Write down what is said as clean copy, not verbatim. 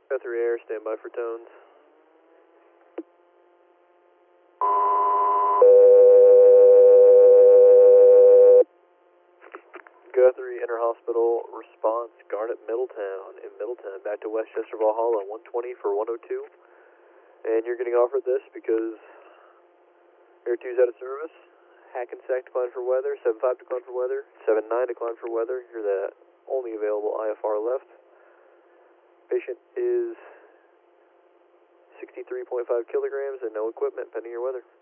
Guthrie Air, stand by for tones. Guthrie Interhospital response, Garnet Middletown in Middletown, back to Westchester Valhalla, 120 for 102. And you're getting offered this because Air 2's out of service. Hackensack decline for weather, 75 decline for weather, 79 decline for weather. You're the only available IFR left. Patient is 63.5 kilograms and no equipment pending your weather.